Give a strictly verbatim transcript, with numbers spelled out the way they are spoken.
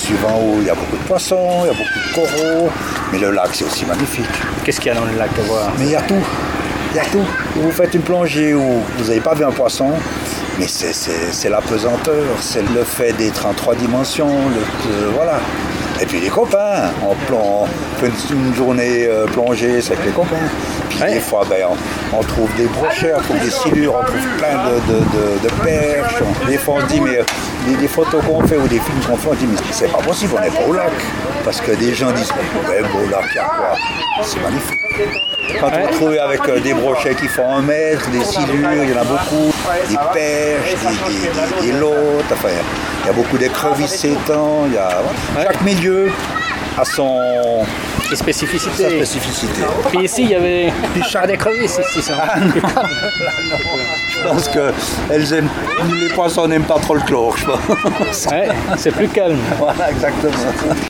suivant où il y a beaucoup de poissons, il y a beaucoup de coraux, mais le lac c'est aussi magnifique. Qu'est-ce qu'il y a dans le lac à voir? Mais il y a tout, il y a tout. Vous faites une plongée où vous n'avez pas vu un poisson, mais c'est, c'est, c'est la pesanteur, c'est le fait d'être en trois dimensions, le, euh, voilà. Et puis les copains, on, plong, on fait une, une journée euh, plongée, c'est avec les copains. Puis ouais. Des fois, ben, on, on trouve des brochets, on trouve des silures, on trouve plein de, de, de, de perches. Des fois, on se dit, mais les, les photos qu'on fait ou des films qu'on fait, on se dit, mais c'est pas possible, on n'est pas au lac. Parce que des gens disent, ouais, bon, au lac, il y a quoi? C'est magnifique. Quand ouais. on trouve avec euh, des brochets qui font un mètre, des silures, il y en a beaucoup, des perches, des, des, des, des lottes, enfin, il y a beaucoup d'écrevisses s'étend, il y a ouais. chaque milieu a son et spécificité. Sa spécificité. Puis ici, il y avait puis chaque d'écrevisses ici. Ça. Ah, non, là, non. Je pense que elles aiment, les poissons n'aiment pas trop le chlore, je pense. Ouais, c'est plus calme. Voilà, exactement.